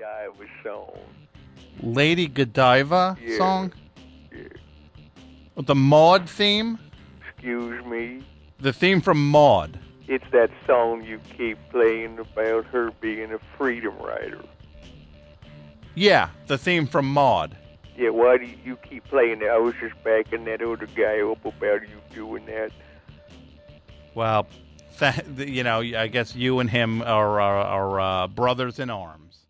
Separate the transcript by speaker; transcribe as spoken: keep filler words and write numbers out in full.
Speaker 1: Godiva song.
Speaker 2: Lady Godiva
Speaker 1: Yeah.
Speaker 2: song?
Speaker 1: Yeah.
Speaker 2: The Maud theme?
Speaker 1: Excuse me?
Speaker 2: The theme from Maud.
Speaker 1: It's that song you keep playing about her being a freedom rider.
Speaker 2: Yeah, the theme from Maud.
Speaker 1: Yeah, why do you keep playing that? I was just backing that other guy up about you doing that.
Speaker 2: Well, th- you know, I guess you and him are, are, are uh, brothers in arms.